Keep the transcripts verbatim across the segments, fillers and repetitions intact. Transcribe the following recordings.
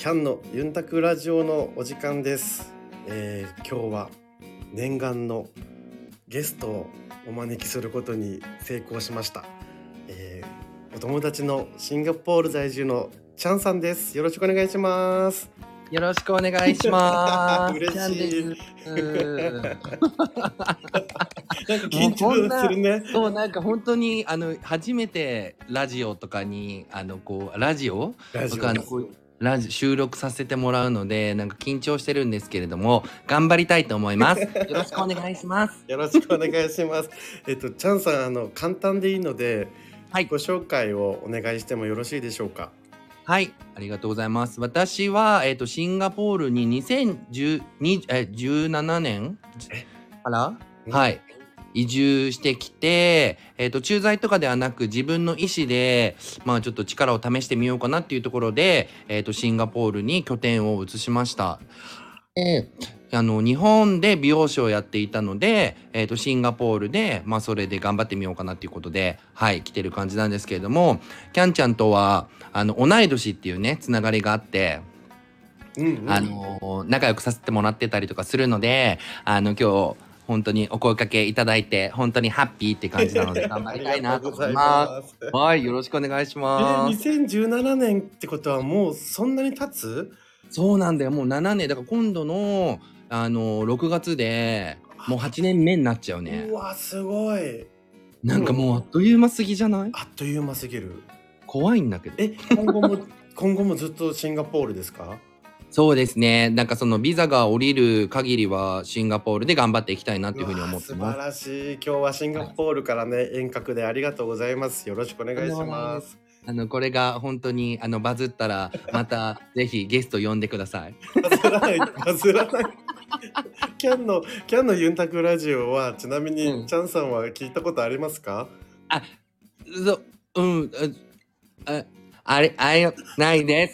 キャンのユンタクラジオのお時間です、えー、今日は念願のゲストをお招きすることに成功しました、えー、お友達のシンガポール在住のチャンさんです。よろしくお願いします。 よろしくお願いします。 嬉しい。 ですなんか緊張するね。 そう、なんか本当にあの初めてラジオとかにあのこうラジオとかのこうラジ収録させてもらうので、なんか緊張してるんですけれども頑張りたいと思います。よろしくお願いします。 よろしくお願いします。えっとチャンさん、あの簡単でいいので、はい、ご紹介をお願いしてもよろしいでしょうか。 はい、ありがとうございます。私は、えーと、シンガポールににせんじゅうななねんから、うん、はい、移住してきて、えーと、駐在とかではなく自分の意思で、まあちょっと力を試してみようかなっていうところで、えーと、シンガポールに拠点を移しました。えーあの日本で美容師をやっていたので、えーと、シンガポールで、まあ、それで頑張ってみようかなっていうことで、はい、来てる感じなんですけれども、キャンちゃんとはあの同い年っていうねつながりがあって、うんうん、あの仲良くさせてもらってたりとかするので、あの今日本当にお声かけいただいて本当にハッピーって感じなので頑張りたいなと思います。はい、よろしくお願いします。 えー、にせんじゅうななねんってことはもうそんなに経つ？ そうなんだよ、もうななねんだから今度のあのろくがつでもうはちねんめになっちゃうね。 うわすごい。 なんかもうあっという間すぎじゃない？ あっという間すぎる。 怖いんだけど。 え、今後も今後もずっとシンガポールですか？ そうですね。なんかそのビザが降りる限りはシンガポールで頑張っていきたいなっていうふうに思ってます。 素晴らしい。今日はシンガポールからね、はい、遠隔でありがとうございます。よろしくお願いします。 あのこれが本当にあのバズったらまたぜひゲスト呼んでください。 バズらないバズらない。キャンのキャンのユンタクラジオはちなみに、うん、チャンさんは聞いたことありますか？ あ、そうんああれあれないです。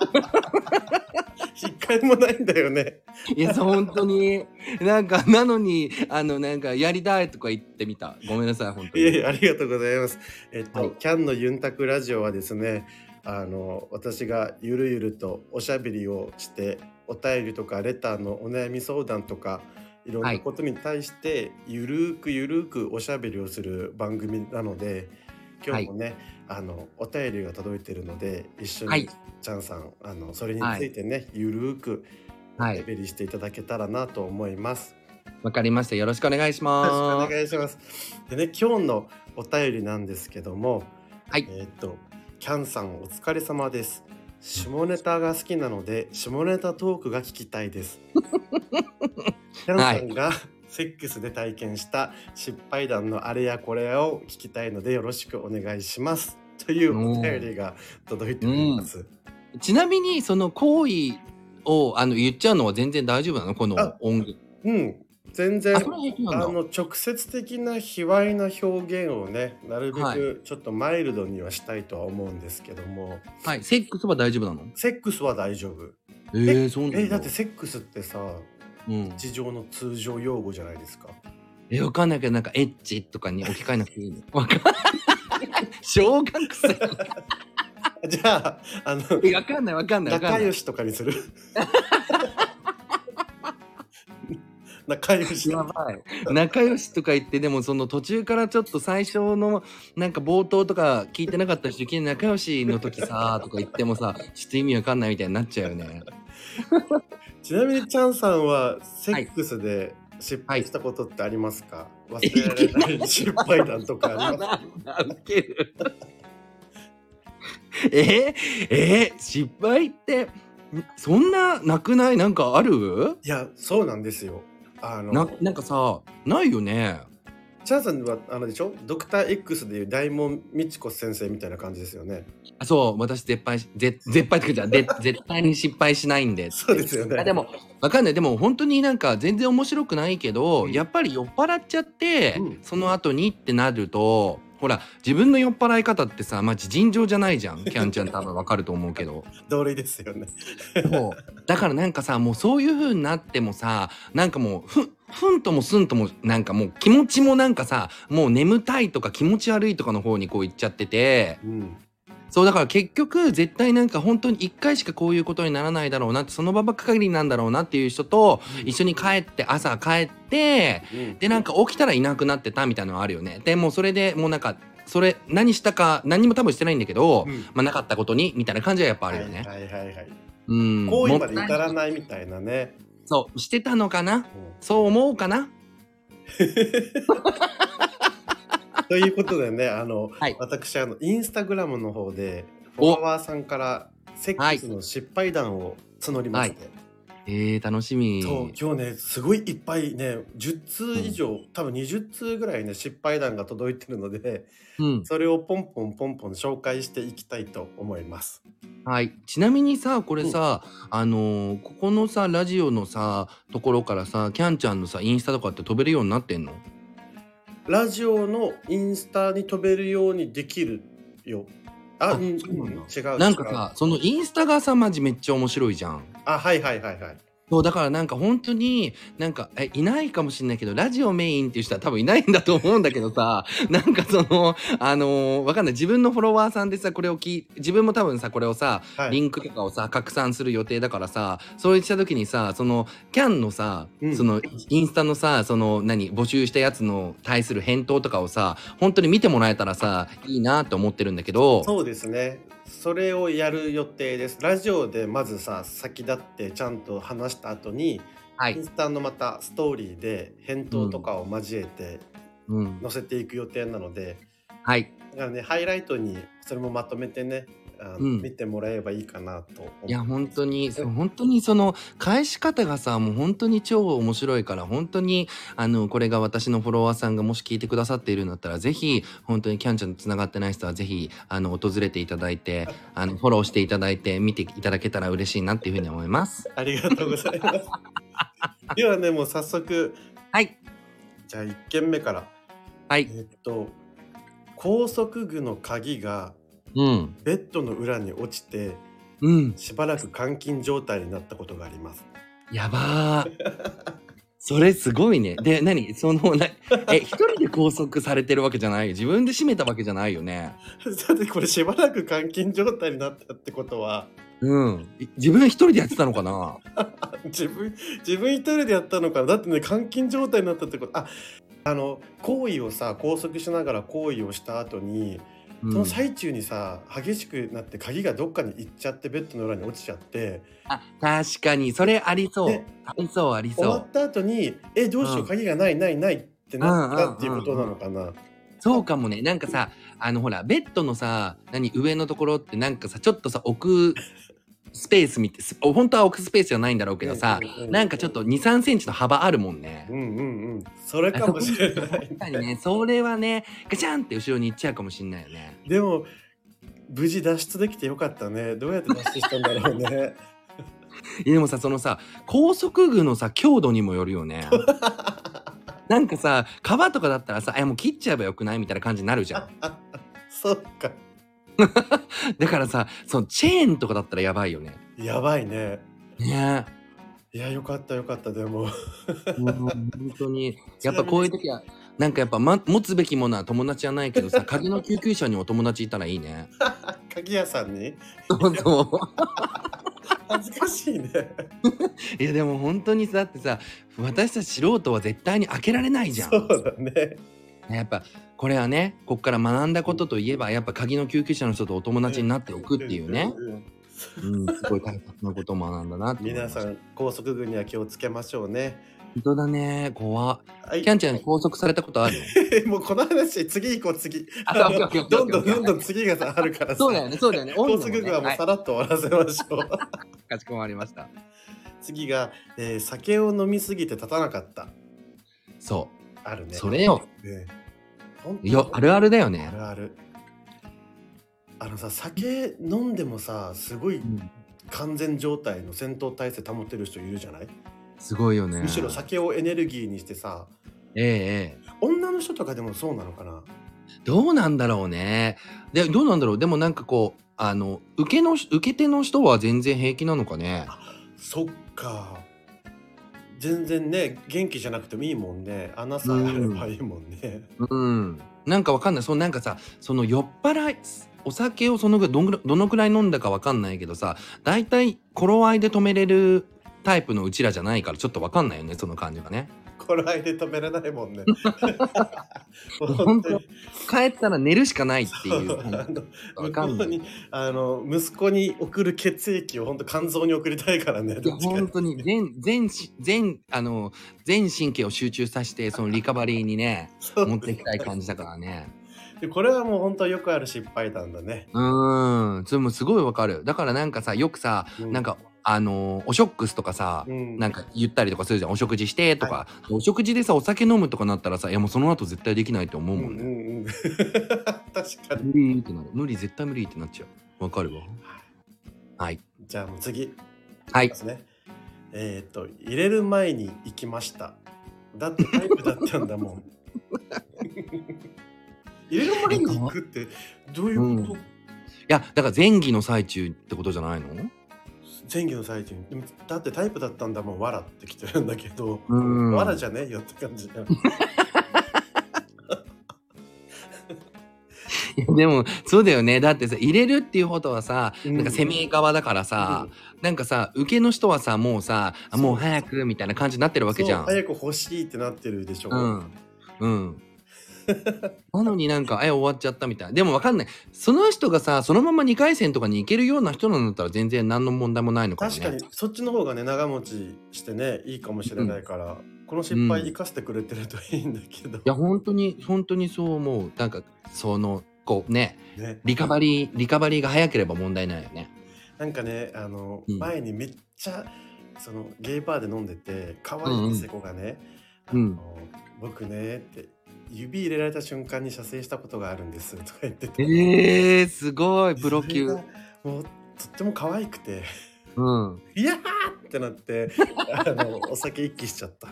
一回もないんだよね。 いや本当になんかなのにあのなんかやりたいとか言ってみた。ごめんなさい本当に。 いやいやありがとうございます。えっと、はい、キャンのユンタクラジオはですね、あの私がゆるゆるとおしゃべりをしてお便りとかレターのお悩み相談とかいろんなことに対してゆるくゆるくおしゃべりをする番組なので、今日もね、はい、あのお便りが届いているので一緒に、はい、チャンさんあのそれについてね、はい、ゆるくおしゃべりしていただけたらなと思います。 わかりました。よろしくお願いします。 よろしくお願いします。でね、今日のお便りなんですけども、はい、えっとキャンさんお疲れ様です。下ネタが好きなので下ネタトークが聞きたいです。キャンさんが、はい、セックスで体験した失敗談のあれやこれを聞きたいのでよろしくお願いしますというお便りが届いております。 うん、ちなみにその行為をあの言っちゃうのは全然大丈夫なの？この音楽。 うん、全然 あ, あの直接的な卑猥な表現をねなるべくちょっとマイルドにはしたいとは思うんですけども、 はい、セックスは大丈夫なの？ セックスは大丈夫。 えー、そうなんだ。 えだってセックスってさ、うん、日常の通常用語じゃないですか。 えわかんないけどなんかエッチとかに置き換えなくていいの？わかんない小学生じゃああのえわかんないわかんない仲良しとかにする仲良しやばい仲良しとか言って、でもその途中からちょっと最初のなんか冒頭とか聞いてなかった人いきなり仲良しの時さとか言ってもさちょっと意味わかんないみたいになっちゃうよね。 ちなみにチャンさんはセックスで失敗したことってありますか？はい、忘れられない失敗談とかありますか？ えー、えー、失敗ってそんななくない？なんかある？ いやそうなんですよ。あのな, なんかさないよね。 チャンさんはあのでしょ、ドクター X でいう大門みちこ先生みたいな感じですよね。 あそう私絶敗絶絶敗ってじゃで絶対に失敗しないんでそうですよね。 あでもわかんない。でも本当になんか全然面白くないけど、うん、やっぱり酔っ払っちゃって、うん、その後にってなるとほら自分の酔っ払い方ってさマジ尋常じゃないじゃん。キャンちゃん多分わかると思うけど同類ですよね。 そうだからなんかさもうそういう風になってもさなんかもうふふんともすんともなんかもう気持ちもなんかさもう眠たいとか気持ち悪いとかの方にこう行っちゃってて、うん、 そうだから結局絶対なんか本当にいっかいしかこういうことにならないだろうなって、その場ばっかりなんだろうなっていう人とうん一緒に帰って朝帰ってうんでなんか起きたらいなくなってたみたいなのがあるよね。でもうそれでもうなんかそれ何したか何も多分してないんだけど、 うんまあなかったことにみたいな感じはやっぱあるよね。 はいはいはいはい。 うん。 行為までも至らないみたいなね。 そうしてたのかな。 うんそう思うかな。 ということでね、あの、 はい私あのインスタグラムの方でフォロワーさんからセックスの失敗談を募りまして、 えー、楽しみ。 そう今日ねすごいいっぱいねじゅっつう以上、多分にじゅっつうぐらいね失敗談が届いてるので、 うん。 それをポンポンポンポン紹介していきたいと思います。 はい。ちなみにさ、これさ、あのーここのさ、ラジオのさ、ところからさ、キャンちゃんのさ、インスタとかって飛べるようになってんの？ ラジオのインスタに飛べるようにできるよ。あ、 あうん、 そうなんだ違う。違う。 なんかさ、そのインスタがさ、マジめっちゃ面白いじゃん。 あ、はいはいはいはい。 そうだからなんか本当になんかえいないかもしれないけどラジオメインっていう人は多分いないんだと思うんだけどさ、なんかそのあのーわかんない、自分のフォロワーさんでさこれを聞い自分も多分さこれをさ、 はいリンクとかをさ拡散する予定だからさ、そうした時にさそのキャンのさ、 うんそのインスタのさその何募集したやつの対する返答とかをさ本当に見てもらえたらさいいなって思ってるんだけど。 そうですね。それをやる予定です。ラジオでまずさ、先立ってちゃんと話した後に、 はい。 インスタのまたストーリーで返答とかを交えてうん。 載せていく予定なので、 はい。 だからね、ハイライトにそれもまとめてね、あのうん見てもらえばいいかなと思いや本当にそう本当にその返し方がさもう本当に超面白いから、本当にあのこれが私のフォロワーさんがもし聞いてくださっているんだったらぜひ本当にキャンちゃんとつながってない人はぜひあの訪れていただいてあのフォローしていただいて見ていただけたら嬉しいなっていうふうに思います。 ありがとうございます。ではね、もう早速、 はいじゃあいっけんめから。 はいえっと、高速具の鍵がうんベッドの裏に落ちて、 うんしばらく監禁状態になったことがあります。 やばーそれすごいね。で何そのなえ一人で拘束されてるわけじゃない、自分で閉めたわけじゃないよね。 だってこれしばらく監禁状態になったってことは、 うんい自分一人でやってたのかな。 自分自分一人でやったのかな。だってね、監禁状態になったってことああの行為をさ拘束しながら行為をした後に、 うんその最中にさ激しくなって鍵がどっかに行っちゃってベッドの裏に落ちちゃって、 あ、確かにそれありそう。 ねありそうありそう。 終わった後にえどうしよう、 うん鍵がないないないってなったっていうことなのかな。 そうかもね。なんかさ、あのほらベッドのさ、何上のところってなんかさちょっとさ置くスペースみてす本当は置くスペースじゃないんだろうけどさ、 うんうんうんなんかちょっとに、さんセンチの幅あるもんね。 うんうんうんそれかもしれない。 確かにね、それはね、ガチャンって後ろに行っちゃうかもしんないよね。 でも無事脱出できてよかったね。どうやって脱出したんだろうね。 いやでもさ、そのさ、高速具のさ、強度にもよるよね。なんかさ、皮とかだったらさ、え、もう切っちゃえばよくないみたいな感じになるじゃん。 そっか。 だからさ、そのチェーンとかだったらやばいよね。 やばいね。 ねいやよかったよかったでも。 え。もう本当に。やっぱこういう時は、なんかやっぱ、ま、持つべきものは友達はないけどさ、鍵の救急車にお友達いたらいいね。 鍵屋さんにそうそう。 恥ずかしいね。 いやでも本当にさ、だってさ、私たち素人は絶対に開けられないじゃん。 そうだね。 やっぱこれはね、こっから学んだことといえばやっぱ鍵の救急車の人とお友達になっておくっていうね、 んんんうん、すごい大切なことを学んだなって思いました。 皆さん高速具には気をつけましょうね。 本当だね、怖っ。 はいキャンちゃん拘束されたことあるの？ もうこの話次行こう次。 あそうオッケーオッケーオッケーどんどんどんどん次がさあるからさ。 そうだよね、そうだよね。 高速具はもうさらっと終わらせましょう。 かしこまりました。 次が、えー酒を飲みすぎて立たなかった。 そあるね。 う、それよ。 ね本当いや、あるあるだよねあ。るある。あのさ酒飲んでもさすごいうん完全状態の戦闘態勢保ってる人いるじゃない。 すごいよね。 むしろ酒をエネルギーにしてさ、 ええええ。 女の人とかでもそうなのかな。 どうなんだろうね。で、どうなんだろう。でもなんかこう、あの、受けの、受け手の人は全然平気なのかね。 そっか。全然ね元気じゃなくてもいいもんね。穴さえあればいいもんね。 うん。なんかわかんない。そのなんかさ、その酔っ払い、 お酒をそのぐらいどんぐらいどのくらい飲んだかわかんないけどさ、だいたい頃合いで止めれるタイプのうちらじゃないからちょっとわかんないよね、その感じがね。 頃合いで止められないもんね。もう本当本当に帰ったら寝るしかないってそいううあのわかんない。 向こうにあの息子に送る血液を本当肝臓に送りたいからね。 いやどっちか本当に全全し全あの全神経を集中させてそのリカバリーにねそう持っていきたい感じだからね。 でこれはもう本当よくある失敗談だね。 うーん、それもすごいわかる。だからなんかさ、よくさ、 うんなんかあのーおショックスとかさ、 うんなんか言ったりとかするじゃん。お食事してとか、お食事でさお酒飲むとかなったらさ、いやもうその後絶対できないって思うもんね。 うんうんうん確かに。 無理ってなる。無理絶対無理ってなっちゃう。わかるわ。はいじゃあもう次はいですね。えっ、と入れる前に行きました。だってタイプだったんだもん。入れる前に行くってどういうこと？ いやだから前儀の最中ってことじゃないの？ 前期の最中にでもだってタイプだったんだもんわらってきてるんだけど、 うんわらじゃねえよって感じだよ。 いやでもそうだよね。だってさ入れるっていうことはさ、 うんなんか攻め側だからさ、なんかさ受けの人はさもうさあもう早くみたいな感じになってるわけじゃん。 そう早く欲しいってなってるでしょ。 うんうんなのになんかえ終わっちゃったみたいな。でもわかんない、その人がさそのままにかい戦とかに行けるような人なんだったら全然何の問題もないのかもね。 確かにそっちの方がね長持ちしてねいいかもしれないから、この失敗生かしてくれてるといいんだけど、 いや本当に本当にそう思う。なんかそのこうねね、 リカバリーリカバリーが早ければ問題ないよね。 なんかねあの、 うん前にめっちゃそのゲイバーで飲んでて可愛いニセコがね、 うんあの僕ねって指入れられた瞬間に射精したことがあるんですとか言ってて、 えー、すごいプロ級。 それがもうとっても可愛くてうんいやーってなってあのお酒一気しちゃった。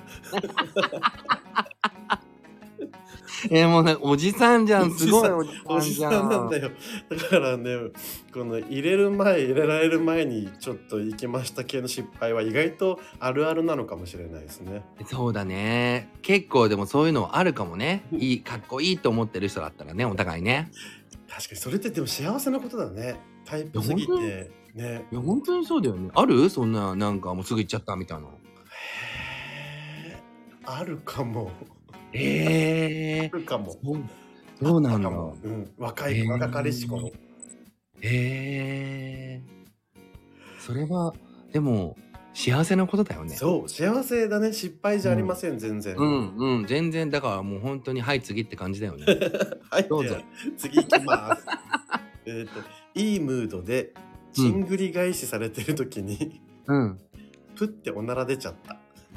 えー、もうなんかおじさんじゃん。すごいおおおじじさんじゃん。 さんなんだよ。だからねこの入れる前入れられる前にちょっと行きました系の失敗は意外とあるあるなのかもしれないですね。 そうだね。結構でもそういうのあるかもね。いいかっこいいと思ってる人だったらねお互いね。 確かにそれってでも幸せなことだね。タイプすぎいやてね。 いや本当にそうだよね。あるそんななんかもうすぐ行っちゃったみたいな。 へーあるかも。 えー、 あるかも。 そうそうなんだあったか。もうん、若い、 へー若かりし頃。 へえー、それはでも幸せなことだよね。 そう幸せだね。失敗じゃありません、全然。 うんうん全然だからもう本当にはい次って感じだよね。 はいどうぞじゃあ次行きます。えっといいムードでちんぐり返しされてる時に、 うんプっておなら出ちゃった。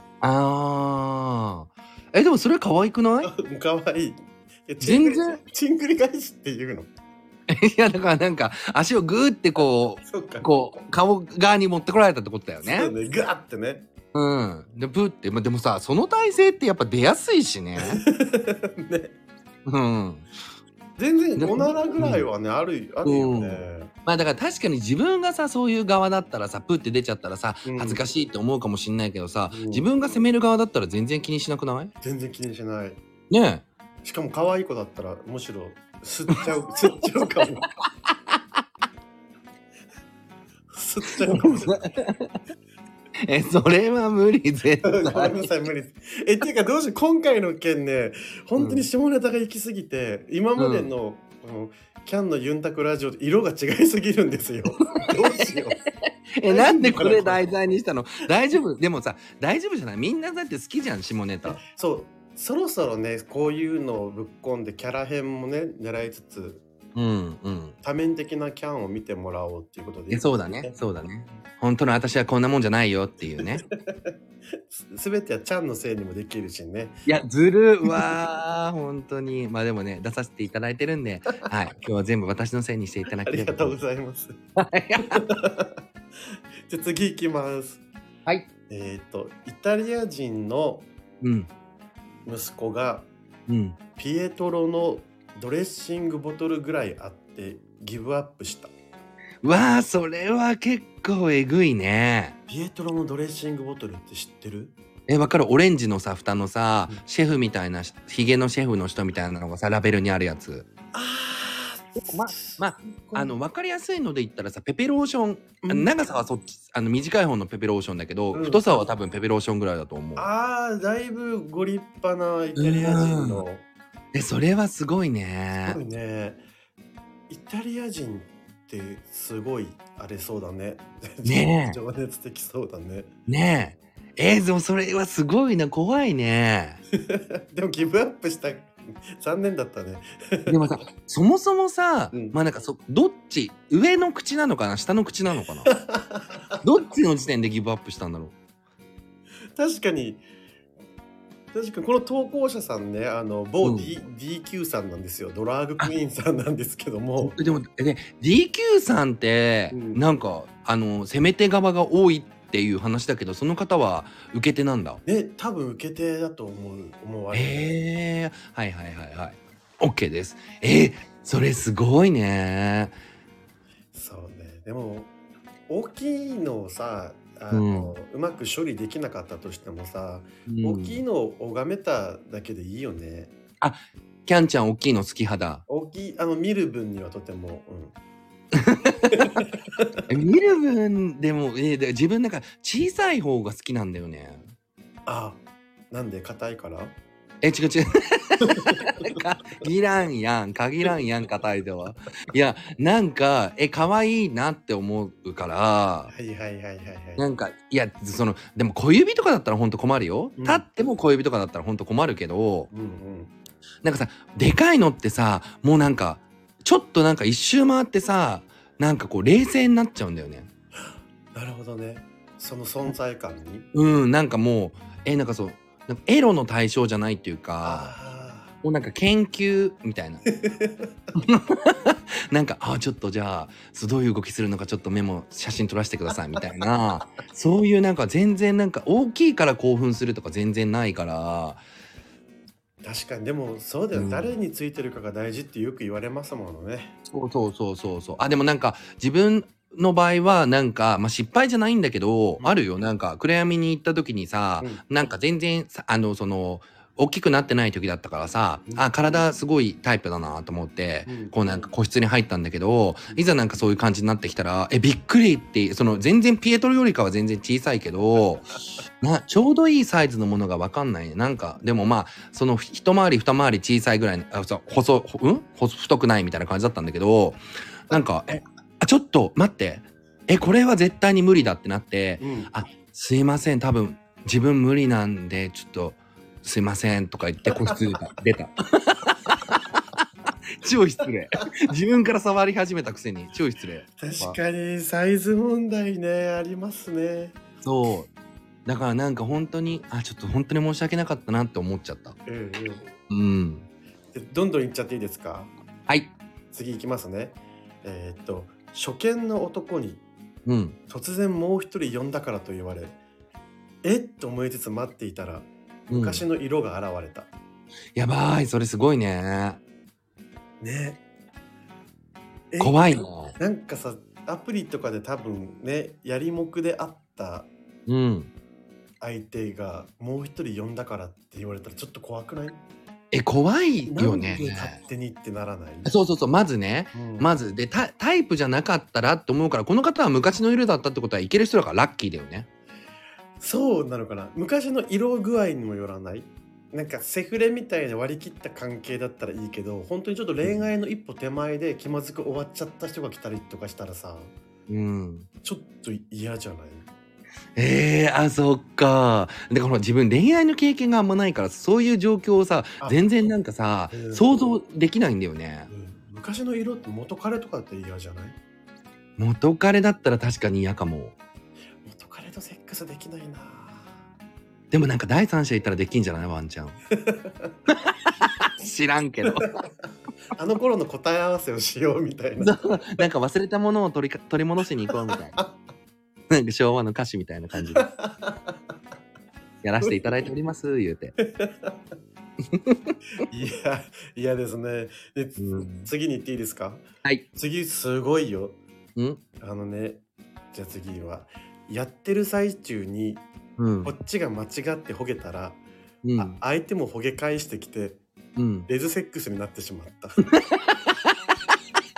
あーえでもそれ可愛くない？いかわいい。え全然ちんぐり返しっていうの。 やだからなんか足をグーってこそっか。 うこう顔側に持ってこられたってことだよそうね。 ね、ガーってね。 うんでプーってまあでもさその体勢ってやっぱ出やすいしね。 ね。 うん全然おならぐらいはね、あるあるよね。 まあだから確かに自分がさそういう側だったらさプーって出ちゃったらさうん恥ずかしいって思うかもしんないけどさ、 うん自分が責める側だったら全然気にしなくない？ 全然気にしない。 ねしかも可愛い子だったらむしろ吸っちゃう吸っちゃうかも。吸っちゃうかもしれない。 ええそれは無理絶ごめん対。 なさい無理です。えっていうかどうしよう今回の件ね本当に下ネタが行き過ぎて、今までの、このキャンのユンタクラジオと色が違いすぎるんですよ。どうしよう。 えなんでこれ題材にしたの？大丈夫？でもさ大丈夫じゃない？みんなだって好きじゃん下ネタ。 そうそろそろねこういうのをぶっ込んでキャラ編もね狙いつつうんうん。 多面的なキャンを見てもらおうっていうことでいいえですそうだねそうだね。本当の私はこんなもんじゃないよっていうね。 すべてはちゃんのせいにもできるしね。 いやずるうわー本当にまあでもね出させていただいてるんで、はい今日は全部私のせいにしていただあければりがとうございます。じゃあ次行きます。 はい。 えっ、とイタリア人のうん息子がうん。 ピエトロのドレッシングボトルぐらいあってギブアップした。 わあそれは結構えぐいね。 ピエトロのドレッシングボトルって知ってる？ えわかるオレンジのさ蓋のさ、 うんシェフみたいなヒゲのシェフの人みたいなのがさラベルにあるやつ。 あままああの分かりやすいので言ったらさ、ペペローション、あのうん長さはそっち、あの短い方のペペローションだけど、 うん太さは多分ペペローションぐらいだと思う。 あーだいぶご立派なイタリア人のでそれはすごいすねごい。ねイタリア人ってすごいあれそうだねねえ情熱的そうだねねええー、でもそれはすごいな、怖いね。 でもギブアップした残念だったねでもさ、そもそもさ、 うんまあなんかそどっち、上の口なのかな下の口なのかなどっちの時点でギブアップしたんだろ確かに確かにこの投稿者さんねあの某、 うん D ディーキュー さんなんですよ。ドラァグクイーンさんなんですけどもう。でもえで ディーキュー さんって、 うんなんかあの攻め手側が多いっていう話だけど、その方は受け手なんだ。 ね多分受け手だと思う思われる、 ええー、はいはいはいはい。OK です。えー、それすごいね。 そうねでも大きいのをさあの、うまく処理できなかったとしてもさ、 うん大きいのを拝めただけでいいよね。 キャンちゃん大きいの好き派だ。 大きいあの見る分にはとても、うん、 え見る分でも、えーで自分なんか小さい方が好きなんだよね。 あなんで硬いからえ違う違う限らんやん限らんやん硬いでは。いやなんかえ可愛いなって思うから、 はいはいはいはいはいなんかいやそのでも小指とかだったらほんと困るよ、 うん立っても小指とかだったらほんと困るけど、 うんうんなんかさでかいのってさもうなんかちょっとなんか一周回ってさなんかこう冷静になっちゃうんだよね。 なるほどねその存在感にうんなんかもうえなんかそうなんかエロの対象じゃないっていうか、 あもうなんか研究みたいななんかあちょっとじゃあそうどういう動きするのかちょっとメモ写真撮らせてくださいみたいなそういうなんか全然なんか大きいから興奮するとか全然ないから。 ー確かにでもそうだよ、 うん誰についてるかが大事ってよく言われますものね。 そうそうそうそうそう。あでもなんか自分の場合はなんか、まあ、失敗じゃないんだけど、 うんあるよ。なんか暗闇に行った時にさ、 うんなんか全然さあのその大きくなってない時だったからさ、 うんあ体すごいタイプだなと思って、 うんこうなんか個室に入ったんだけど、いざなんかそういう感じになってきたらえびっくりって、その全然ピエトロよりかは全然小さいけどなちょうどいいサイズのものが分かんないね。なんかでもまあその一回り二回り小さいぐらいのあそう細ほうん細太くないみたいな感じだったんだけど、なんかえあちょっと待ってえこれは絶対に無理だってなって、 うんあすいません多分自分無理なんでちょっとすいませんとか言って個室出た出た超失礼自分から触り始めたくせに超失礼。 確かにサイズ問題ねありますね。 そうだからなんか本当にあちょっと本当に申し訳なかったなって思っちゃった。 うんうんうんでどんどんいっちゃっていいですか。 はい次いきますね。えーっと初見の男にうん突然もう一人呼んだからと言われえっと思いつつ待っていたらうん昔の色が現れた、 やばいそれすごいね。 ねえ怖いね。 なんかさアプリとかで多分ねやりもくであったうん相手がもう一人呼んだからって言われたらちょっと怖くない？ え怖いなんよね。 で勝手にってならない？ そうそうそうまずね、 うんまずでタタイプじゃなかったらって思うから、この方は昔の色だったってことはいける人だからラッキーだよね。 そうなのかな。昔の色具合にもよらない？なんかセフレみたいな割り切った関係だったらいいけど本当にちょっと恋愛の一歩手前で気まずく終わっちゃった人が来たりとかしたらさうんちょっと嫌じゃない？ えー、あそっか。だからほら自分恋愛の経験があんまないからそういう状況をさあ全然なんかさ、 うん想像できないんだよね。 うん昔の色って元彼とかって嫌じゃない？ 元彼だったら確かに嫌かも。 元彼とセックスできないな。 でもなんか第三者いたらできんじゃないワンちゃん知らんけどあの頃の答え合わせをしようみたいな。 そうなんか忘れたものを取りか取り戻しに行こうみたいななんか昭和の歌詞みたいな感じでやらせていただいております言うていや嫌ですね。で、 うん次に行っていいですか？ はい次すごいよ。 んあのねじゃあ次はやってる最中にうんこっちが間違ってほげたら、 うんあ相手もほげ返してきてうんレズセックスになってしまった。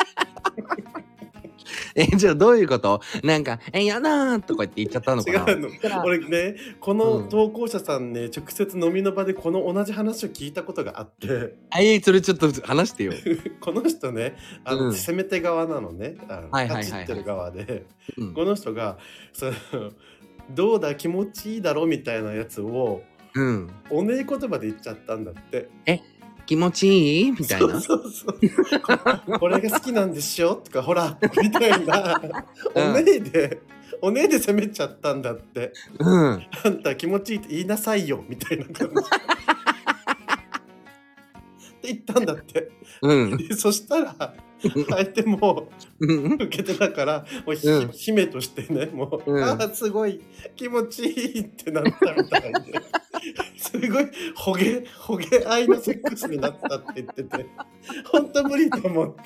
え、じゃあどういうこと？なんか、え、やだーとか言って言っちゃったのかな？ 違うの。 そしたら俺ね、こうのん。 投稿者さんね、直接飲みの場でこの同じ話を聞いたことがあって、 あ、え、それちょっと話してよ。 この人ね、あの、 うん。 攻め手側なのね。あの、 はいはい立ちってるはいはい。 側で、 うん。 この人が、その、どうだ、気持ちいいだろみたいなやつを、 うん。 おねえ言葉で言っちゃったんだって。 え、気持ちいい？みたいそうな？ そうそう。ここれが好きなんでしょとか、ほら、みたいな、おねうん。 えで、おねえで攻めちゃったんだって。 うん。 あんた気持ちいいって言いなさいよ、みたいな感じ。って言ったんだって。 うん。 で、そしたら、相手もうん。 受けてたから、もうひうん。 姫としてね、もう、あうん。 あ、すごい気持ちいいってなったみたいで、すごいほげほげ合いのセックスになったって言ってて、ほんと無理と思って。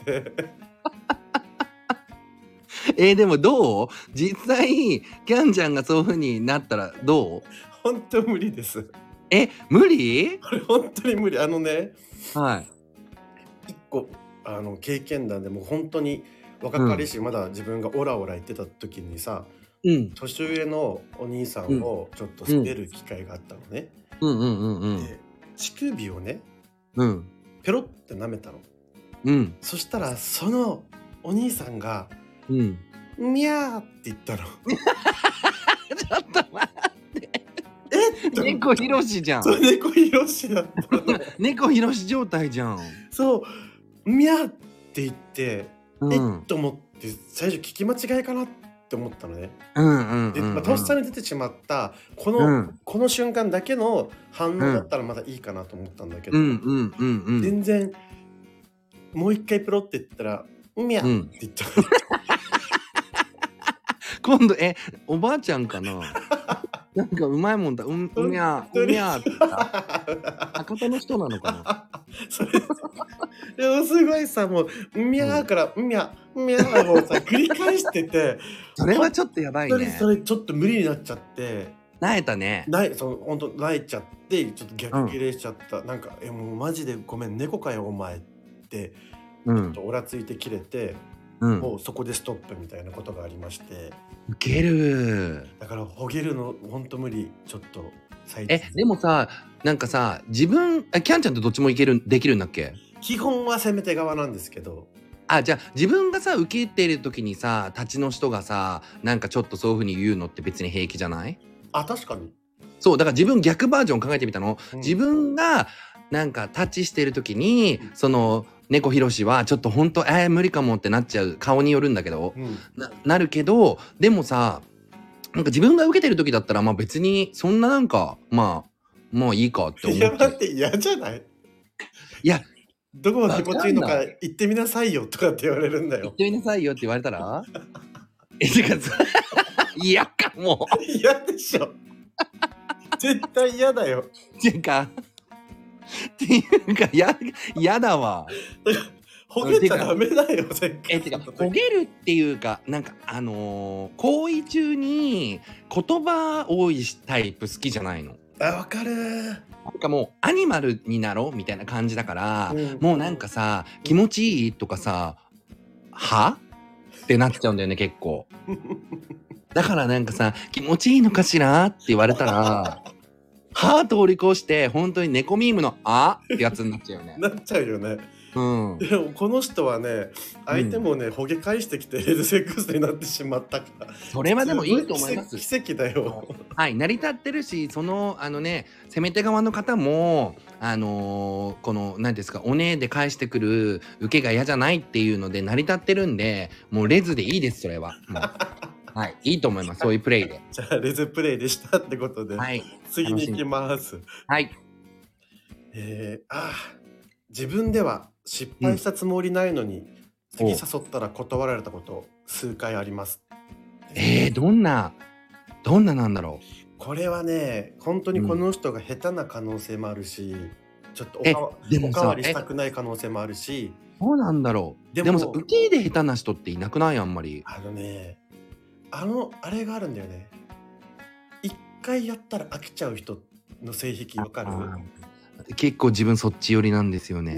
えー、でもどう？実際、キャンちゃんがそういう風になったらどう？ ほんと無理です。 え、無理？ これほんとに無理。あのね、 はい。 一個あの経験談でもうほんとに若うん。 かりしまだ自分がオラオラ言ってた時にさ、 うん。 年上のお兄さうん。 んをちょっとうん。 責める機会があったのね。 うんうんうんうん。 で、乳首をね、 うん。 ペロって舐めたの。 うん。 そしたらそのお兄さんがうん。 「みゃー」って言ったの。 ちょっと待って。 えっと思っ猫た。 ひろしじゃそう、 ん。 猫ひろしだったの。 猫ひろし状態じゃん。 そう、みゃーって言って、えっうん。 と思って最初聞き間違いかなって思ったのね。 うんうんで、 うまあ、とっさんうん。 に出てしまったこうのん。 この瞬間だけの反うん。 応だったらまだいいかなと思ったんだけど、 うんうんうんうん。 全然もう一回ペロって言ったら「みゃ」ってうん。 言った。 今度、え、おばあちゃんかな？なんかうまいもんだ、うん、うほんみゃー、うとに。 みゃーって言った？博多の人なのかな？ それ、でもすごいさ、もう、みうん。 ゃーから、みゃ、みゃーをさ、繰り返してて、 それほんはちょっとやばいとにそね。 れちょっと無理になっちゃって、 なえたね。 ない、そのほんと泣いちゃって、ちょっとうん。 逆ギレしちゃった。なんか、え、もうマジでごめん、猫かよお前って、 うん。 ちょっとオラついてキレて、 うん。 もうそこでストップみたいなことがありまして、 ウケる。 だからほげるのほんと無理、ちょっと最え、でもさ、なんかさ、自分あ、キャンちゃんってどっちもいけるできるんだっけ？ 基本は攻め手側なんですけど、 あ、じゃあ、自分がさ、受け入れている時にさ、立ちの人がさ、なんかちょっとそういう風に言うのって別に平気じゃない？ あ、確かに。 そう、だから自分逆バージョン考えてみたの。自うん、 分がなんかタッチしてる時に、 うん、 その、猫ひろしはちょっとほんと、えー、無理かもってなっちゃう。顔によるんだけど、 うん。 ななるけど、でもさ、なんか自分が受けてる時だったら、ま、別にそんななんか、まあ、もういいかっていや、 思っちゃう。 待って、嫌じゃない？ いや、 どこが気わ持ちいいのかかんない。 言ってみなさいよとかって言われるんだよ。 言ってみなさいよって言われたら？え、てかさ、嫌かも。 嫌でしょ。絶対嫌だよ。 てかっていうか、や嫌だわ。 だから、ほうん、てかげちゃダメだよ、せっかえ、てか、 くの時。 焦げるっていうか、なんかあのー、行為中に言葉多いタイプ好きじゃないの。 あ、わかるー。 なんかもうアニマルになろうみたいな感じだから、 うん、 もうなんかさ、 うん。 気持ちいいとかさ、は？ってなっちゃうんだよね、結構。だからなんかさ、気持ちいいのかしらって言われたら、は通り越して、本当に猫ミームのあってやつになっちゃうよね。 なっちゃうよね。 うん。 でもこの人はね、 うん。 相手もね、ほげ返してきてレズセックスになってしまったから、 それはでもいいすごい奇跡と思います。 奇跡だよ。 あのはい、成り立ってるし、その、あのね、攻め手側の方も、あの、この、なんですか、おねで返してくる受けが嫌じゃないっていうので成り立ってるんで、もうレズでいいです、それは。もう。はい、いいと思います、そういうプレイで。 じゃあ、レズプレイでしたってことで、 はい、 次に行き楽しんで。 ます。 はい。 えー、ああ、自分では失うん。 敗したつもりないのに、次おう。 誘ったら断られたこと数回あります。ですね。 えー、どんなどんななんだろこれはね、本当にう？うん。 この人が下手な可能性もあるし、ちょっとおかえ、 わおでもさ、え、 かわりしたくない可能性もあるし、 どうなんだろう？でもさ、 でも、 受け入れ下手な人っていなくない？あんまり。 あのね、あの、あれがあるんだよね。一回やったら飽きちゃう人の性癖わかる？ ああ、結構自分そっち寄りなんですよね、 ね。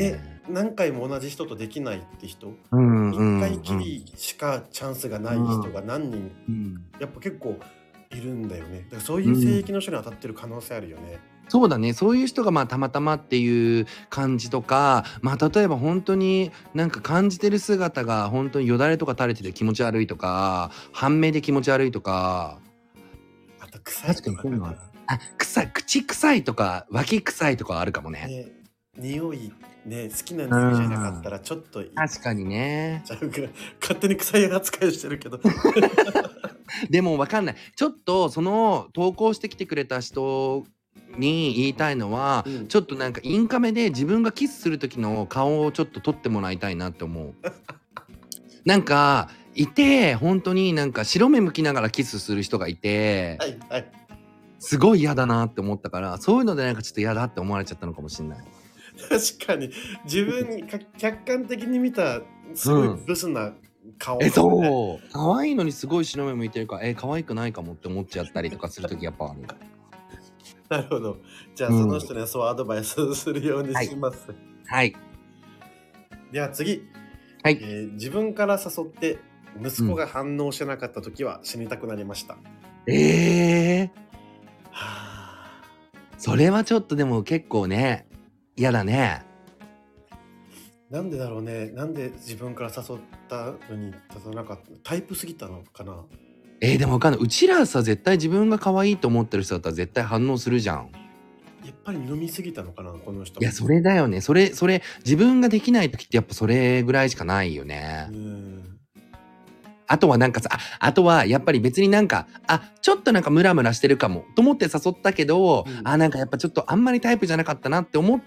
何回も同じ人とできないって人、 うんう一回きんうんりしかチャンスがないうん人が何人うんやっぱ結構いるんだよね。だからそういう性うん域の人に当たってる可能性あるよね。 そうだね。そういう人がまあたまたまっていう感じとか、まあ例えば本当になんか感じてる姿が本当によだれとか垂れてて気持ち悪いとか、半目で気持ち悪いとか、 あと臭い確かとかかにそういうのある。 な。 あ、臭い、口臭いとか、脇臭いとかあるかもね。 ね、匂いね、好きなう匂いじゃなかったん。 らちょっといっ確かにね。 ちゃうぐらい勝手に臭い扱いしてるけど。 でもわかんない。ちょっとその投稿してきてくれた人に言いたいのは、 うん。 ちょっとなんかインカメで自分がキスする時の顔をちょっと撮ってもらいたいなって思う。なんかいて本当になんか白目向きながらキスする人がいて、 はいはい。 すごい嫌だなって思ったから、そういうのでなんかちょっと嫌だって思われちゃったのかもしれない。 確かに自分にか客観的に見たすごいうん。 ブスな顔え、 だね。 そう。可愛いのにすごい白目向いてるから、え、可愛くないかもって思っちゃったりとかする時やっぱある。 なるほど。じゃあうそのん。 人にはそうアドバイスするようにはい。 します。 はい。 では次、 はい。 えー自分から誘って息子うん。 が反応しなかった時は死にたくなりました。 ええはあ。 それはちょっとでも結構ね、嫌だね。 なんでだろうね。なんで自分から誘ったのに立たなかった。タイプすぎたのかな。 えー、でもわかんない。うちらさ、絶対自分が可愛いと思ってる人だったら絶対反応するじゃん。 やっぱり飲みすぎたのかな、この人いや、 も。 それだよね。それ、それ、自分ができない時ってやっぱそれぐらいしかないようね。 ーん。 あとはなんかさ、あ、あとはやっぱり別になんか、あ、ちょっとなんかムラムラしてるかもと思って誘ったけど、 うん。 あ、なんかやっぱちょっとあんまりタイプじゃなかったなって思って、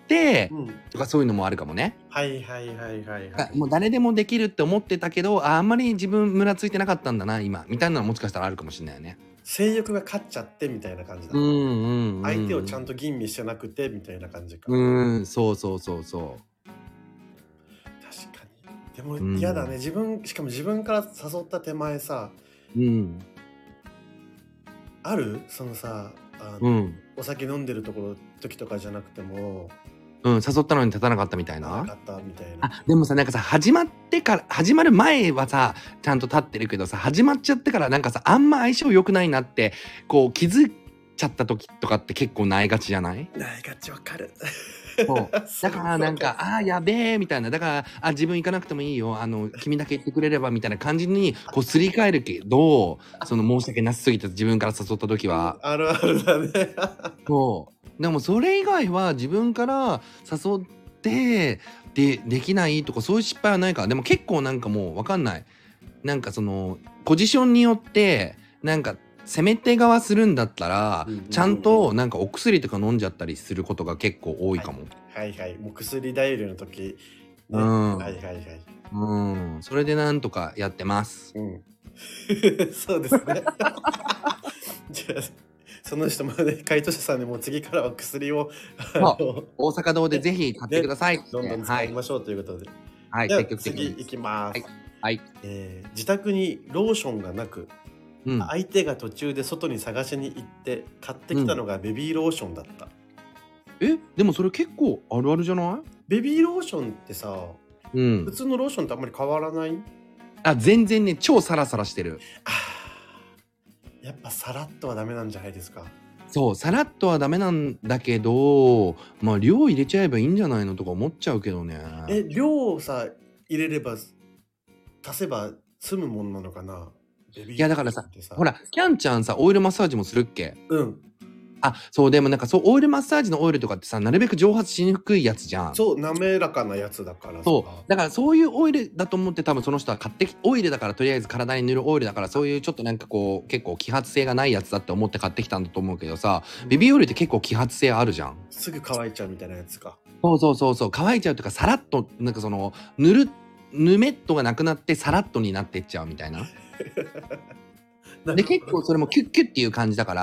うん。 とかそういうのもあるかもね。 はいはいはいはいはあ、 い。 もう誰でもできるって思ってたけど、あ、あんまり自分ムラついてなかったんだな、今。みたいなのもしかしたらあるかもしれないよね。 性欲が勝っちゃってみたいな感じだ。 うんうんう相手をちゃんんと吟味してなくてみたいな感じか。 うん。うん、そうそうそうそ確かに。でもう。う嫌だね。 ん。 自分、しかも自分から誘った手前さ、 うん。 あるそのさ、あの、 うん。 お酒飲んでるところ、時とかじゃなくても、 うん、誘ったのに立たなかったみたいな。 立たなかったみたいな。 あ、でもさ、なんかさ、始まってから、始まる前はさ、ちゃんと立ってるけどさ、始まっちゃってからなんかさ、あんま相性良くないなって、こう気づいちゃった時とかって結構ないがちじゃない？ ないがちわかる。 そう。 すごだからくわかる。 なんか、ああ、やべえ、みたいな。だから、あ、自分行かなくてもいいよ。あの、君だけ行ってくれれば、みたいな感じに、こうすり替えるけど、その申し訳なさすぎて自分から誘った時うん、 は。 あるあるだね。 そう。でもそれ以外は自分から誘ってでできないとかそういう失敗はないから。でも結構なんかもうわかんない。なんかそのポジションによってなんか攻め手側するんだったらうんうちゃんんうんうん。 となんかお薬とか飲んじゃったりすることが結構多いはいかも。 はいはい。もう薬代理の時うね。はいん。 はいはい。 うん。それでなんとかやってます。 うん。そうですね。じゃあ、その人まで回答者さんにも次からは薬をあそう。 の大阪堂でね、 ぜひ買ってくね、 ださいっどんどて。 ん使はい。 いましょうということで。 はい。 では積極的次いに。 きまはい。 す。 はい。 えー自宅にローションがなく、 うん。 相手が途中で外に探しに行って買ってうん。 きたのがベビーローションだった。 え、でもそれ結構あるあるじゃない？ ベビーローションってさ、 う普ん。 通のローションとあんまり変わらない？ あ、全然ね、超サラサラしてる。 あー、やっぱさらっとはダメなんじゃないですか。 そう、さらっとはダメなんだけど、まあ量入れちゃえばいいんじゃないのとか思っちゃうけどね。 え、量をさ、入れれば、足せば済むもんなのかな、ベビいやーロだからさ、 ーションってさ。 ほら、キャンちゃんさ、オイルマッサージもするっけ？ うん。 あ、そう、でもなんかそう、オイルマッサージのオイルとかってさ、なるべく蒸発しにくいやつじゃん。 そう、滑らかなやつだからさ。 そう。だからそういうオイルだと思って多分その人は買ってき、オイルだからとりあえず体に塗るオイルだからそういうちょっとなんかこう、結構揮発性がないやつだって思って買ってきたんだと思うけどさ、 うん、 ベビーオイルって結構揮発性あるじゃん。 すぐ乾いちゃうみたいなやつか。 そうそうそうそう、乾いちゃうというか、さらっと、なんかその、塗る、ぬめっとがなくなってさらっとになってっちゃうみたいな。で、 なるほど。 結構それもキュッキュッっていう感じだから、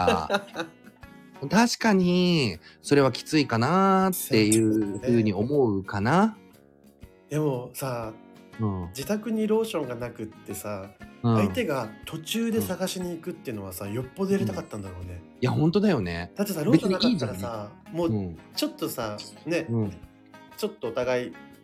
確かに、それはきついかなーっていそうう風にね。 思うかな。 でもさ、 うん。 自宅にローションがなくってさ、 うん。 相手が途中でうん。 探しに行くっていうのはさ、よっぽどやりたかうん。 ったんだろうね。 いや、ほんとだよね。 だってさ、ローショ別にンなかっいいじゃんね。 たらさ、もううん。 ちょっとさ、ね、 うん。 ちょっとお互い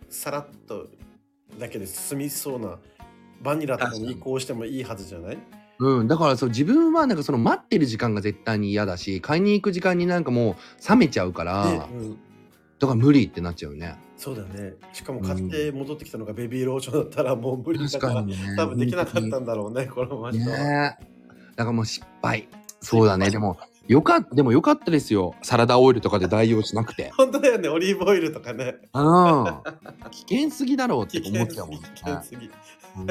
さらっとだけで済みそうなバニラとかに移確かに。 行してもいいはずじゃない？ うん、だからそう自分はなんかその待ってる時間が絶対に嫌だし、買いに行く時間になんかもう冷めちゃうかね、 ら、 うん。 だから無理ってなっちゃうよね。 そうだね。しかもう買ってん。 戻ってきたのがベビーローションだったらもう無理だから、 確かにね、 多分できなかっ本当に。 たんだろうね、このまね人は。 え。だからもう失敗。 失そうだね。 敗。 でも、よかでもよかったですよ。サラダオイルとかで代用しなくて。 本当だよね、オリーブオイルとかね。 うん。危険すぎだろうって危思っ険すぎ、危ちゃうもんね。 険すぎ。 うん。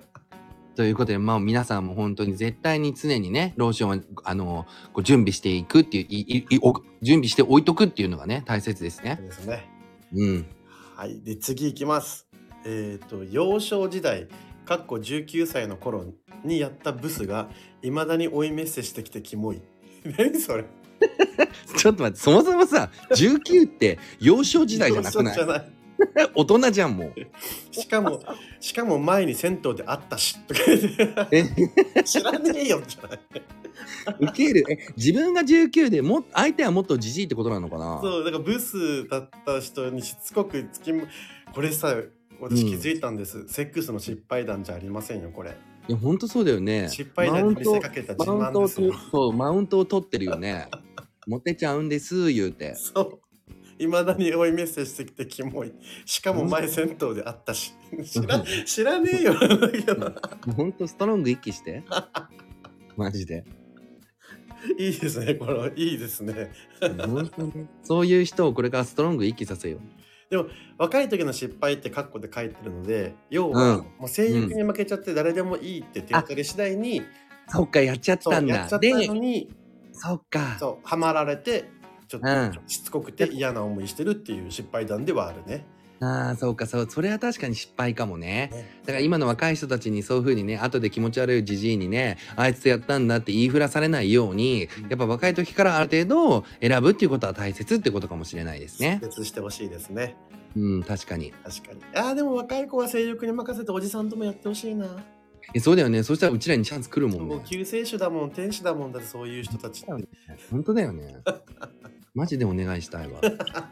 ということで、まあ皆さんも本当に絶対に常にね、ローションをあの、こう準備していくっていう、いいいお準備して置いとくっていうのがね、大切ですそうね。 ですね。 うん。 はい。で、次行きます。えっ、と、幼少時代、かっこじゅうきゅうさいの頃にやったブスが、いまだに追いメッセしてきてキモい。何それ？ ちょっと待って、そもそもさ、じゅうきゅうって幼少時代じゃ幼なくない？ 少じゃない。 大人じゃん、もう。 しかも、しかも前に銭湯で会ったし、とか言ってえ、 知らねえよ、じゃない。 ウケる。え、自分がじゅうきゅうでも、相手はもっとじじいってことなのかな？ そう、だからブスだった人にしつこくつきも、これさ、 う私気づん。 いたんです。セックスの失敗談じゃありませんよ、これ。 いや、ほんとそうだよね。 失敗談に見せマウントかけた自マウントを慢ですよ。 とそう、マウントを取ってるよね。モテちゃうんです、言うて。 そう。いまだに追いメッセージしてきてキモい。しかもほん前銭湯で会ったし。知ら、 うん。 知らねえよ。なんだけどうん。もうほんとストロング一気して。マジで。 いいですね、これいいですね。 うん、ほんとに。そういう人をこれからストロング一気させよう。 でも、若い時の失敗ってカッコで書いてるので、要は、 うん。 もう性うん。 欲に負けちゃって誰でもいいって手当あ、 たり次第に、 そっか、やっちゃったそう、 んだ。 やっちゃったので、 に、 そっか。 そう、ハマられて、ちょっとうん。 しつこくてや嫌な思いしてるっていう失敗談ではあるね。 ああ、そうか、そう、それは確かに失敗かもね。 ね、 だから今の若い人たちにそういう風にね、後で気持ち悪いじじいにね、あいつとやったんだって言いふらされないように、 うん、 やっぱ若い時からある程度選ぶっていうことは大切ってことかもしれないですね。 別してほしいですね。 うん、確かに。 確かに。ああ、でも若い子は性欲に任せておじさんともやってほしいな。 え、そうだよね。そしたらうちらにチャンス来るもんそう、 ね。 救世主だもん、天使だもんだって、そういう人たちって。 ほんとだよね。マジでお願いしたいわ。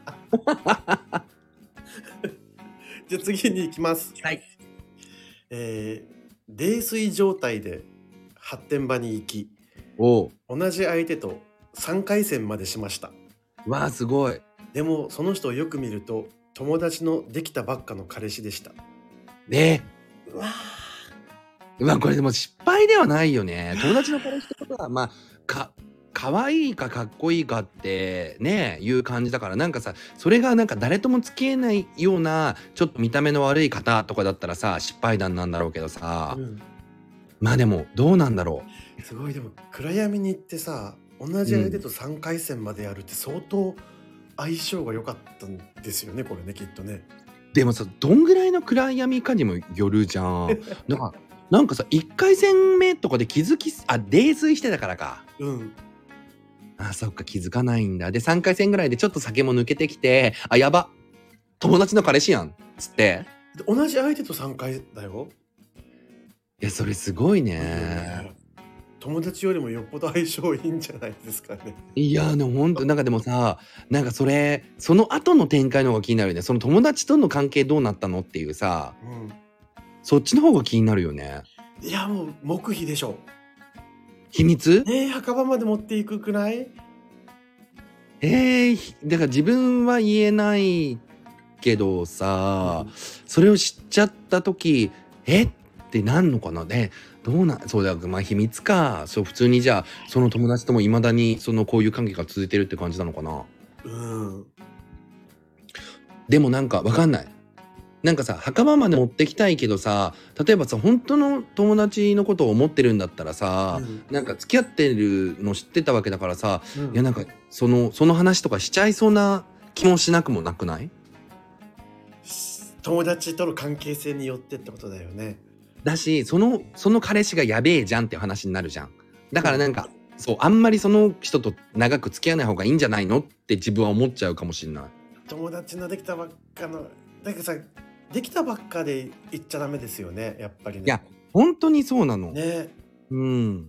じゃあ次に行きます。 はい。 えー、泥酔状態で発展場に行き、 おお。 同じ相手とさんかい戦までしました。 わあ、すごい。 でもその人をよく見ると友達のできたばっかの彼氏でした。 ねうわえ。うわ、これでも失敗ではないよね。友達の彼氏ってことは、まあ、か可愛いかかっこいいかってね、いう感じだから、なんかさ、それがなんか誰とも付き合えないような、ちょっと見た目の悪い方とかだったらさ、失敗談なんだろうけどさ、 ー、うん、 まあでも、どうなんだろすごい。でも暗闇に行ってさ、同う。 じ相手うん。 とさんかい戦までやるって相当相性が良かったんですよね、これね、きっとね。 でもさ、どんぐらいの暗闇かにもよるじゃん。なんかなんかさ、いっかい戦目とかで気づきあ、泥酔してたからか。 うん。 あ、そっか、気づかないんだ。で、さんかい戦ぐらいでちょっと酒も抜けてきて、あ、やば、友達の彼氏やん、つって。 で同じ相手とさんかいだよ。 いや、それすごいいいよね。 ね。友達よりもよっぽど相性いいんじゃないですかね。 いや、ね、ほんと、なんかでもさ、なんかそれ、その後の展開の方が気になるよね。その友達との関係どうなったのっていうさ、 うん。 そっちの方が気になるよね。 いや、もう黙秘でしょ。 秘密？ ねえ、墓場まで持っていくくない？ ええ、ひだから自分は言えないけどうさ、 ん。 それを知っちゃった時、えってなんのかな。ね、どうなそうだ、まあ秘密か。そう、普通にじゃあ、その友達とも未だにその交友関係が続いてるって感じなのかな。 うん。 でもなんかわかんない。なんかさ、墓場まで持ってきたいけどさ、例えばさ、本当の友達のことを思ってるんだったらうさ、 ん。 なんか付き合ってるの知ってたわけだからさ、 うん。 いやなんかそのその話とかしちゃいそうな気もしなくもなくない？ 友達との関係性によってってことだよね。 だし、そのその彼氏がやべえじゃんっていう話になるじゃん。だうん。 からなんか、そう、あんまりその人と長く付き合わない方がいいんじゃないのって自分は思っちゃうかもしんない。 友達のできたばっかの、なんかさ、できたばっかで言っちゃダメですよね、やっぱりね。 いや、本当にそうなの。 ね。 うん。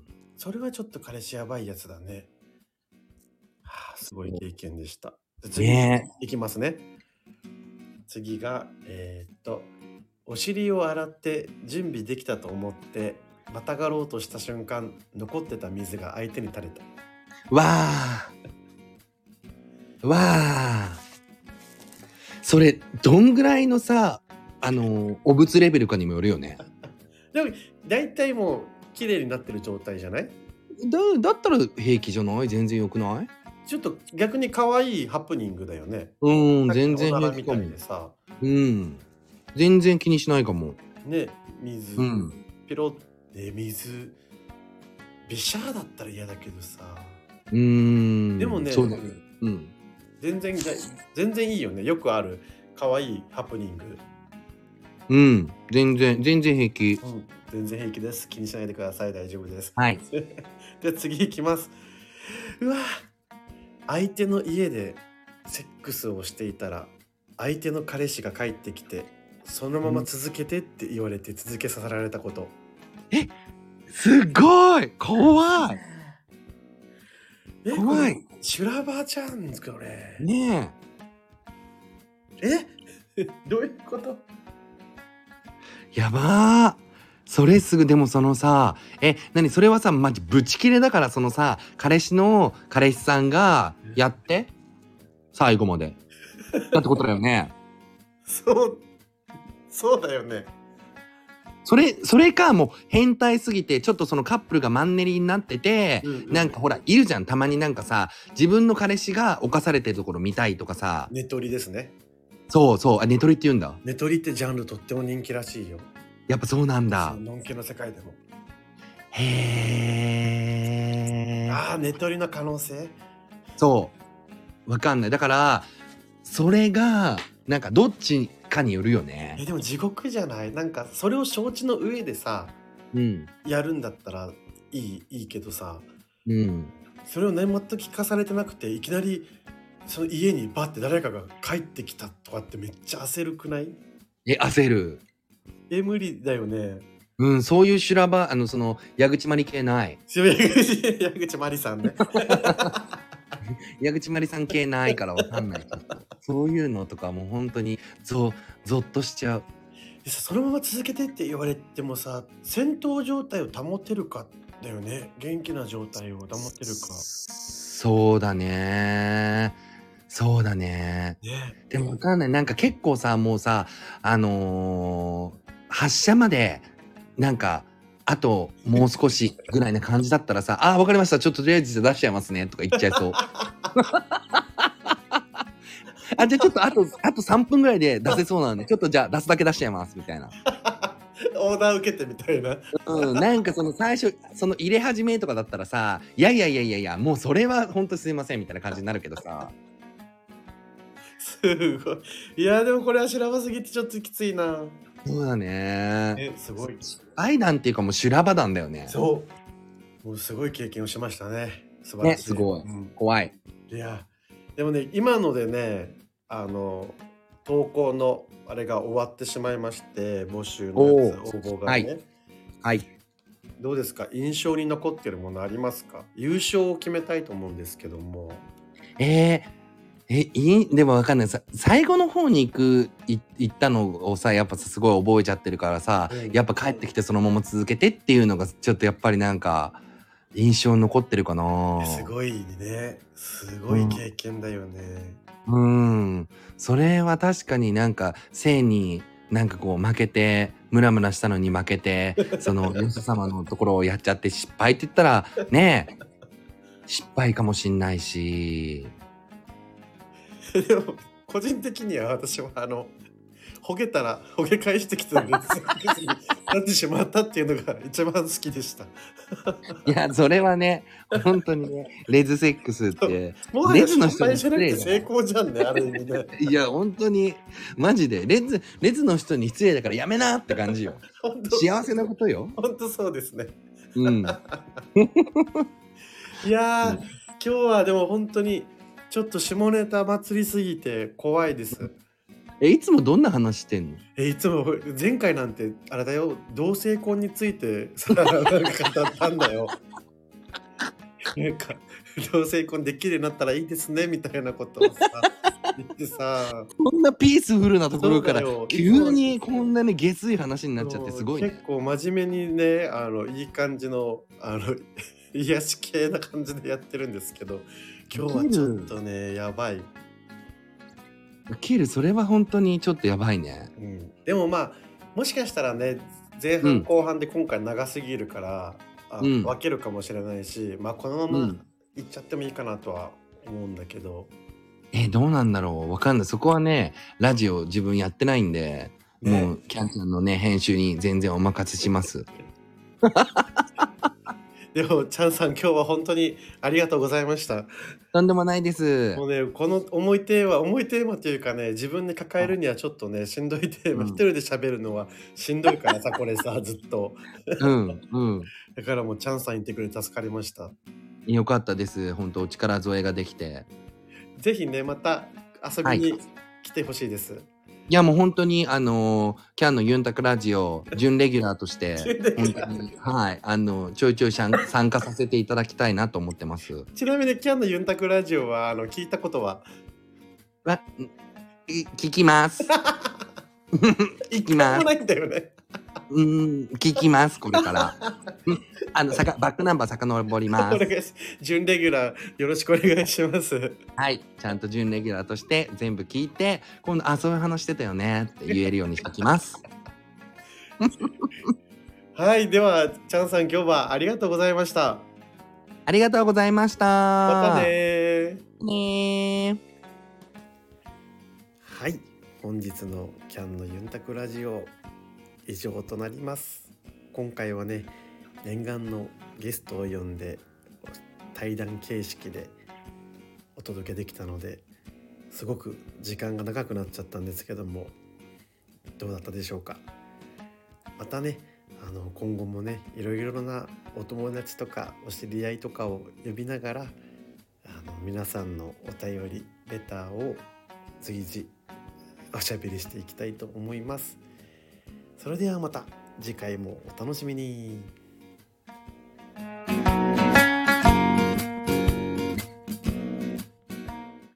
それはちょっと彼氏やばいやつだね。はあ、すごい経験でした。じゃ次ねえ。 いきますね。 次がえーっとお尻を洗って準備できたと思ってまたがろうとした瞬間残ってた水が相手に垂れた。 わあわあそれどんぐらいのさあのお物レベルかにもよるよね。 でも大体もう綺麗になってる状態じゃない？ だだったら平気じゃない？全然よくない？ ちょっと逆に可愛いハプニングだよね。 うんさっきの全然おならみた平気かも。 いでさ、 うん全然気にしないかも。 ね、水、 うんピロって水、ビシャーだったら嫌だけどさ、 うーんでもね、 そうだね。うん全然だ全然いいよね。よくある可愛いハプニング。 うん全然全然平気。 うん、全然平気です。気にしないでください。大丈夫です。 はい。 で次いきます。うわ、相手の家でセックスをしていたら相手の彼氏が帰ってきてそのまま続けてって言われて続けさせられたこと。 えすごい怖いえ怖いこれ修羅場じゃんこれ。 ねえどういうこと？ えやばーそれすぐでもそのさえ何それはさマジブチ切れだからそのさ彼氏の彼氏さんがやって最後までだってことだよね。 そうそうだよね。 それそれかもう変態すぎてちょっとそのカップルがマンネリになってて、 うんうん、 なんかほらいるじゃんたまになんかさ自分の彼氏が犯されてるところ見たいとかさ。 ネトリですね。 そうそうあネトリって言うんだ。 ネトリってジャンルとっても人気らしいよ。 やっぱそうなんだ。 のんけの世界でも。 へーああネトリの可能性。 そうわかんないだからそれがなんかどっちかによるよね。 えでも地獄じゃない？なんかそれを承知の上でさ、 うん、 やるんだったらいいいいけどさ、 うん、 それを何も聞かされてなくていきなりその家にバッて誰かが帰ってきたとかってめっちゃ焦るくない？ え焦る。 え無理だよね。 うんそういう修羅場あのその矢口まり系ない。 矢口矢口まりさんね。 矢口まりさん系ないからわかんないそういうのとかもう本当にゾゾッとしちゃう。 でさそのまま続けてって言われてもさ戦闘状態を保てるかだよね。元気な状態を保てるか。 そうだねそうだね。 ねでもわかんないなんか結構さもうさあのー、発射までなんかあともう少しぐらいな感じだったらさあーわかりましたちょっととりあえず出しちゃいますねとか言っちゃいそうあじゃあちょっとあとあとさんぷんぐらいで出せそうなんでちょっとじゃあ出すだけ出しちゃいますみたいなオーダー受けてみたいな。 うんなんかその最初その入れ始めとかだったらさいやいやいやいやいやもうそれはほんとすいませんみたいな感じになるけどさすごい。いやでもこれは修羅場すぎてちょっときついな。 そうだねえすごい。 愛なんていうかもう修羅場なんだよね。 そうもうすごい経験をしましたね。素晴らしい、 ねすごい、 うん、 怖い。 いやでもね今のでねあの投稿のあれが終わってしまいまして募集のやつ応募がね、 はいはい、 どうですか？印象に残ってるものありますか？優勝を決めたいと思うんですけども。 えー、えいいでもわかんないさ最後の方に行くい行ったのをさやっぱすごい覚えちゃってるからさ、うん、やっぱ帰ってきてそのまま続けてっていうのがちょっとやっぱりなんか印象に残ってるかな。 すごいねすごい経験だよね。 うん、うんそれは確かになんか性になんかこう負けてムラムラしたのに負けてそのよそ様のところをやっちゃって失敗って言ったらね失敗かもしんないしでも個人的には私はあのほげたらほげ返してきたんですなってしまったっていうのが一番好きでしたいやそれはね本当にねレズセックスってもはや失敗じゃなくて成功じゃんねある意味でいや本当にマジでレズレズの人に失礼だからやめなって感じよ幸せなことよ本当そうですねうんいやー、うん、今日はでも本当にちょっと下ネタ祭りすぎて怖いですえいつもどんな話してんの？ えいつも前回なんてあれだよ同性婚についてさなんか語ったんだよなんか同性婚できるようになったらいいですねみたいなことをさ言ってさ、 こんなピースフルなところからそうだよ急にこんなね下水話になっちゃってすごいね。 結構真面目にね、あのいい感じのあの癒し系な感じでやってるんですけど、今日はちょっとねやばい。 キルそれは本当にちょっとやばいね。 うん、でもまあもしかしたらね前半後半で今回長すぎるから、あうん分けるかもしれないし、まあこのままうんいっちゃってもいいかなとは思うんだけど、 えーどうなんだろうわかんない。そこはねラジオ自分やってないんで、 ねもうキャンちゃんのね編集に全然お任せします。 でもチャンさん今日は本当にありがとうございました。 とんでもないです。 もうねこの重いテーマ重いテーマというかね、自分で抱えるにはちょっとねしんどいテーマ、 うん一人で喋るのはしんどいからさこれさずっとうんうんだからもうチャンさんいてくれて助かりました。 よかったです。本当お力添えができて。 ぜひねまた遊びに来てほしいです。 いやもう本当にあのーキャンのユンタクラジオ準レギュラーとして準レギュラー本当にはいあのちょいちょいしゃん参加させていただきたいなと思ってます。 ちなみにキャンのユンタクラジオはあの聞いたことはわんい聞きます。聞きます。 一回もないんだよね。 うーん聞きますこれから。うんあのさかバックナンバー遡ります。 お願いし準レギュラーよろしくお願いします。 はいちゃんと準レギュラーとして全部聞いて今度あそういう話してたよねって言えるようにしてきます。 はいではチャンさん今日はありがとうございました。 ありがとうございました。 またねー。 ねー。 はい本日のキャンのユンタクラジオ以上となります。今回はね念願のゲストを呼んで対談形式でお届けできたのですごく時間が長くなっちゃったんですけども、どうだったでしょうか。またねあの今後もねいろいろなお友達とかお知り合いとかを呼びながらあの皆さんのお便りレターを随時おしゃべりしていきたいと思います。それではまた次回もお楽しみに。